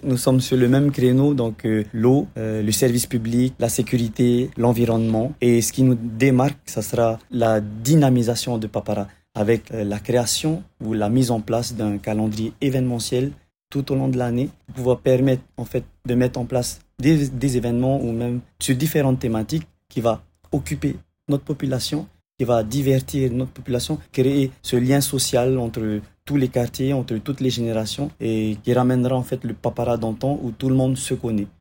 Nous sommes sur le même créneau, donc l'eau, le service public, la sécurité, l'environnement. Et ce qui nous démarque, ça sera la dynamisation de Papara avec la création ou la mise en place d'un calendrier événementiel tout au long de l'année pour pouvoir permettre en fait de mettre en place des événements ou même sur différentes thématiques qui va occuper notre population, qui va divertir notre population, créer ce lien social entre tous les quartiers, entre toutes les générations et qui ramènera en fait le Papara d'antan où tout le monde se connaît.